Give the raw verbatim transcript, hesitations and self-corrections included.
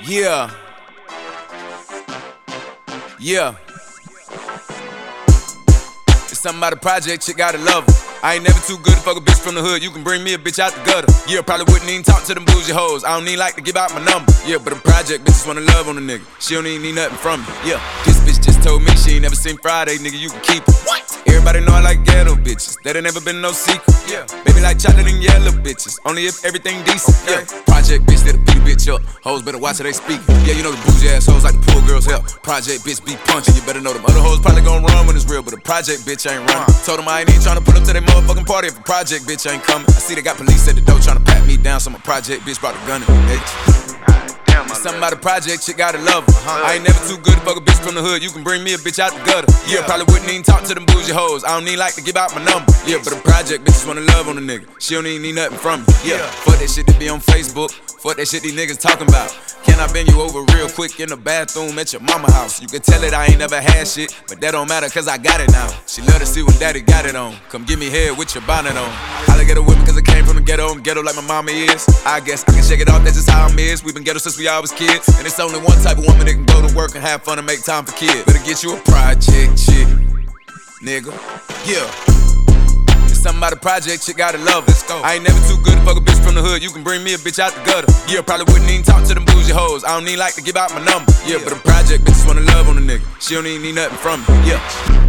Yeah. Yeah. It's something about a project, chick gotta love her. I ain't never too good to fuck a bitch from the hood. You can bring me a bitch out the gutter. Yeah, probably wouldn't even talk to them bougie hoes. I don't even like to give out my number. Yeah, but them project bitches wanna love on a nigga. She don't even need nothing from me. Yeah, this bitch just told me she ain't never seen Friday, nigga. You can keep it. What? Everybody know I like ghetto bitches. That ain't never been no secret. Yeah, baby like chocolate and yellow bitches. Only if everything decent. Okay. Yeah, project bitch that'll beat a bitch up. Hoes better watch how they speak. Yeah, you know the bougie ass hoes like the poor girls help. Project bitch be punching. You better know them other hoes probably gon' run when it's real, but a project bitch ain't running. Told them I ain't even tryna pull up to their motherfucking party if a project bitch ain't coming. I see they got police at the door tryna pat me down, so my project bitch brought a gun in me, bitch. Something about a project, chick gotta love her. Uh-huh. I ain't never too good to fuck a bitch from the hood. You can bring me a bitch out the gutter. Yeah, probably wouldn't even talk to them bougie hoes. I don't even like to give out my number. Yeah, but a project bitches wanna love on a nigga. She don't even need nothing from me. Yeah, fuck that shit that be on Facebook. Fuck that shit these niggas talking about. Can I bend you over real quick in the bathroom at your mama house? You can tell it I ain't never had shit, but that don't matter cause I got it now. She love to see when daddy got it on. Come give me head with your bonnet on. I like ghetto women cause I came from the ghetto. I'm ghetto like my mama is. I guess I can shake it off, that's just how I'm is. We been ghetto since we all was kids. And it's only one type of woman that can go to work and have fun and make time for kids. Better get you a project chick, nigga. Yeah. Something about a project, chick gotta love it. Let's go. I ain't never too good to fuck a bitch from the hood. You can bring me a bitch out the gutter. Yeah, probably wouldn't even talk to them bougie hoes. I don't even like to give out my number. Yeah, but a project bitches wanna love on a nigga. She don't even need nothing from me. Yeah.